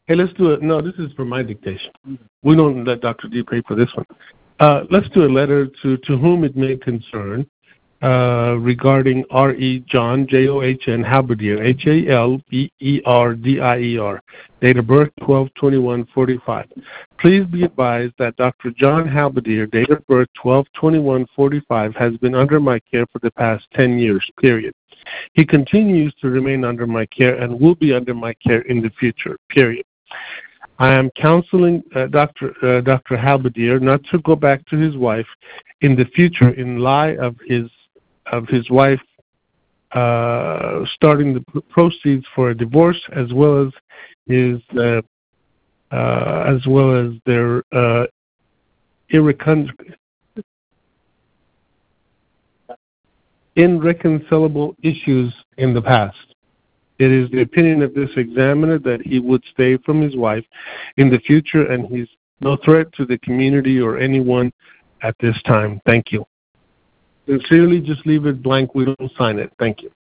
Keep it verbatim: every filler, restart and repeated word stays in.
Hey, let's do it. No, this is for my dictation. We don't let Doctor D pay for this one. Uh, let's do a letter to, to whom it may concern uh, regarding R E. John, J O H N, Halberdier, H A L B E R D I E R, date of birth twelve twenty-one forty-five. Please be advised that Doctor John Halberdier, date of birth twelve twenty-one forty-five, has been under my care for the past ten years, period. He continues to remain under my care and will be under my care in the future, period. I am counseling uh, Doctor Uh, Doctor Halberdier not to go back to his wife in the future in lie of his of his wife uh, starting the proceeds for a divorce, as well as his uh, uh, as well as their uh, irrecon- irreconcilable issues in the past. It is the opinion of this examiner that he would stay from his wife in the future, and he's no threat to the community or anyone at this time. Thank you. Sincerely, just leave it blank. We don't sign it. Thank you.